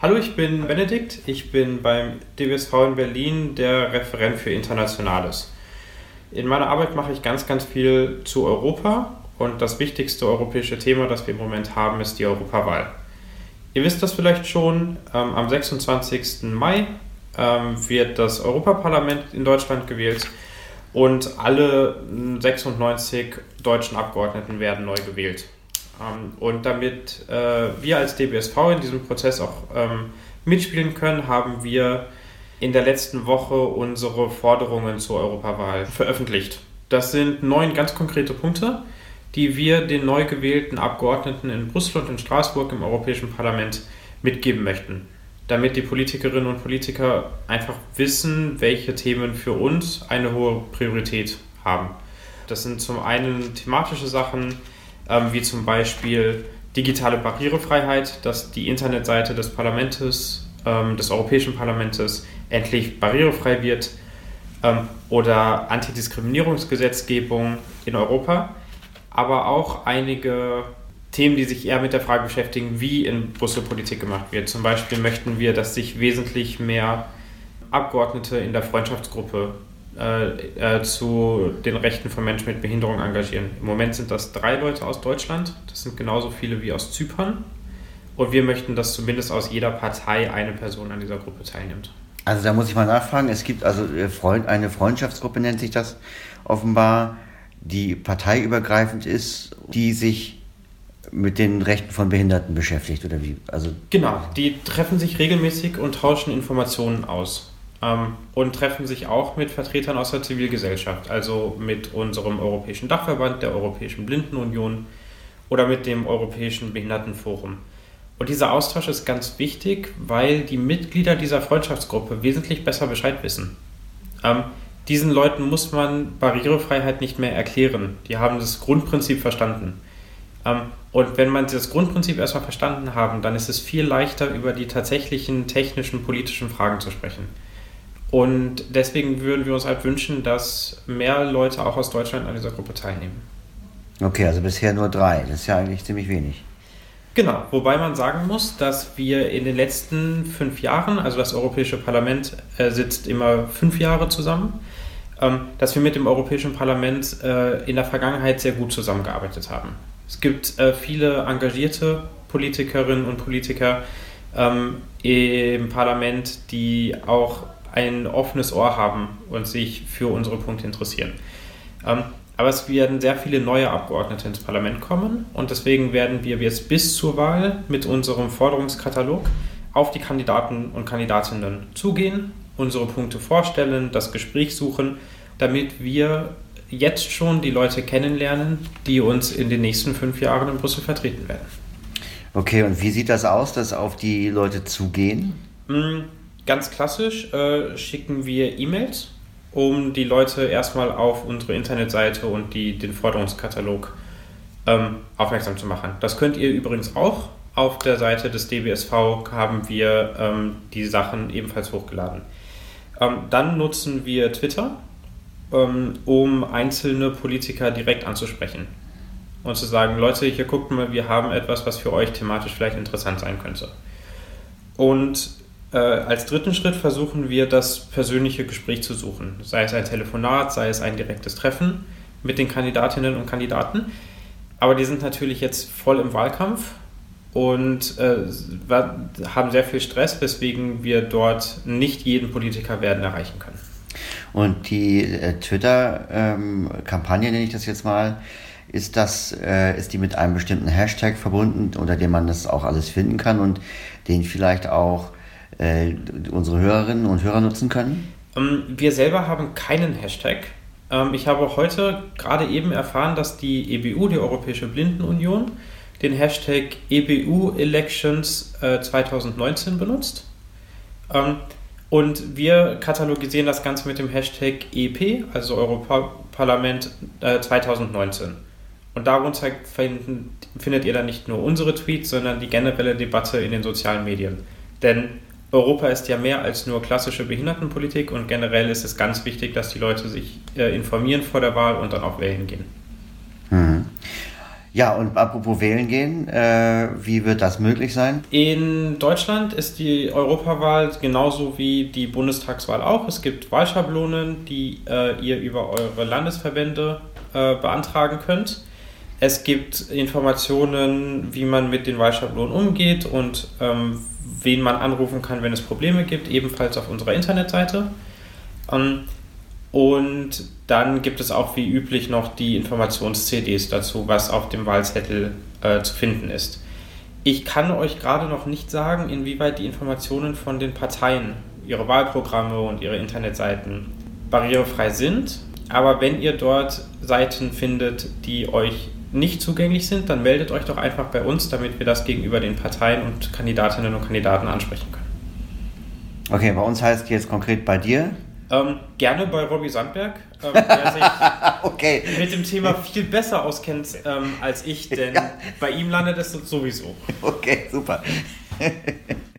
Hallo, ich bin Benedikt. Ich bin beim DBSV in Berlin der Referent für Internationales. In meiner Arbeit mache ich ganz viel zu Europa und das wichtigste europäische Thema, das wir im Moment haben, ist die Europawahl. Ihr wisst das vielleicht schon, am 26. Mai wird das Europaparlament in Deutschland gewählt und alle 96 deutschen Abgeordneten werden neu gewählt. Und damit wir als DBSV in diesem Prozess auch mitspielen können, haben wir in der letzten Woche unsere Forderungen zur Europawahl veröffentlicht. Das sind 9 ganz konkrete Punkte, die wir den neu gewählten Abgeordneten in Brüssel und in Straßburg im Europäischen Parlament mitgeben möchten, damit die Politikerinnen und Politiker einfach wissen, welche Themen für uns eine hohe Priorität haben. Das sind zum einen thematische Sachen, wie zum Beispiel digitale Barrierefreiheit, dass die Internetseite des Parlaments, des Europäischen Parlaments endlich barrierefrei wird, oder Antidiskriminierungsgesetzgebung in Europa, aber auch einige Themen, die sich eher mit der Frage beschäftigen, wie in Brüssel Politik gemacht wird. Zum Beispiel möchten wir, dass sich wesentlich mehr Abgeordnete in der Freundschaftsgruppe zu den Rechten von Menschen mit Behinderung engagieren. Im Moment sind das 3 Leute aus Deutschland, das sind genauso viele wie aus Zypern. Und wir möchten, dass zumindest aus jeder Partei eine Person an dieser Gruppe teilnimmt. Also da muss ich mal nachfragen, es gibt also eine Freundschaftsgruppe, nennt sich das offenbar, die parteiübergreifend ist, die sich mit den Rechten von Behinderten beschäftigt, oder wie? Genau, die treffen sich regelmäßig und tauschen Informationen aus. Und treffen sich auch mit Vertretern aus der Zivilgesellschaft, also mit unserem Europäischen Dachverband, der Europäischen Blindenunion oder mit dem Europäischen Behindertenforum. Und dieser Austausch ist ganz wichtig, weil die Mitglieder dieser Freundschaftsgruppe wesentlich besser Bescheid wissen. Diesen Leuten muss man Barrierefreiheit nicht mehr erklären. Die haben das Grundprinzip verstanden. Und wenn man das Grundprinzip erstmal verstanden haben, dann ist es viel leichter, über die tatsächlichen technischen, politischen Fragen zu sprechen. Und deswegen würden wir uns halt wünschen, dass mehr Leute auch aus Deutschland an dieser Gruppe teilnehmen. Okay, also bisher nur 3. Das ist ja eigentlich ziemlich wenig. Genau, wobei man sagen muss, dass wir in den letzten 5 Jahren, also das Europäische Parlament sitzt immer 5 Jahre zusammen, dass wir mit dem Europäischen Parlament in der Vergangenheit sehr gut zusammengearbeitet haben. Es gibt viele engagierte Politikerinnen und Politiker im Parlament, die auch ein offenes Ohr haben und sich für unsere Punkte interessieren. Aber es werden sehr viele neue Abgeordnete ins Parlament kommen und deswegen werden wir jetzt bis zur Wahl mit unserem Forderungskatalog auf die Kandidaten und Kandidatinnen zugehen, unsere Punkte vorstellen, das Gespräch suchen, damit wir jetzt schon die Leute kennenlernen, die uns in den nächsten 5 Jahren in Brüssel vertreten werden. Okay, und wie sieht das aus, dass auf die Leute zugehen? Ganz klassisch schicken wir E-Mails, um die Leute erstmal auf unsere Internetseite und den Forderungskatalog aufmerksam zu machen. Das könnt ihr übrigens auch. Auf der Seite des DBSV haben wir die Sachen ebenfalls hochgeladen. Dann nutzen wir Twitter, um einzelne Politiker direkt anzusprechen und zu sagen, Leute, hier guckt mal, wir haben etwas, was für euch thematisch vielleicht interessant sein könnte. Und als dritten Schritt versuchen wir, das persönliche Gespräch zu suchen. Sei es ein Telefonat, sei es ein direktes Treffen mit den Kandidatinnen und Kandidaten. Aber die sind natürlich jetzt voll im Wahlkampf und haben sehr viel Stress, weswegen wir dort nicht jeden Politiker werden erreichen können. Und die Twitter-Kampagne, nenne ich das jetzt mal, ist die mit einem bestimmten Hashtag verbunden, unter dem man das auch alles finden kann und den vielleicht auch unsere Hörerinnen und Hörer nutzen können? Wir selber haben keinen Hashtag. Ich habe heute gerade eben erfahren, dass die EBU, die Europäische Blindenunion, den Hashtag EBU Elections 2019 benutzt. Und wir katalogisieren das Ganze mit dem Hashtag EP, also Europaparlament 2019. Und darunter findet ihr dann nicht nur unsere Tweets, sondern die generelle Debatte in den sozialen Medien. Denn Europa ist ja mehr als nur klassische Behindertenpolitik und generell ist es ganz wichtig, dass die Leute sich informieren vor der Wahl und dann auch wählen gehen. Ja, und apropos wählen gehen, wie wird das möglich sein? In Deutschland ist die Europawahl genauso wie die Bundestagswahl auch. Es gibt Wahlschablonen, die ihr über eure Landesverbände beantragen könnt. Es gibt Informationen, wie man mit den Wahlschablonen umgeht und wen man anrufen kann, wenn es Probleme gibt, ebenfalls auf unserer Internetseite. Und dann gibt es auch wie üblich noch die Informations-CDs dazu, was auf dem Wahlzettel zu finden ist. Ich kann euch gerade noch nicht sagen, inwieweit die Informationen von den Parteien, ihre Wahlprogramme und ihre Internetseiten barrierefrei sind. Aber wenn ihr dort Seiten findet, die euch nicht zugänglich sind, dann meldet euch doch einfach bei uns, damit wir das gegenüber den Parteien und Kandidatinnen und Kandidaten ansprechen können. Okay, bei uns heißt jetzt konkret bei dir? Gerne bei Robby Sandberg, der sich okay. mit dem Thema viel besser auskennt als ich, denn bei ihm landet es sowieso. Okay, super.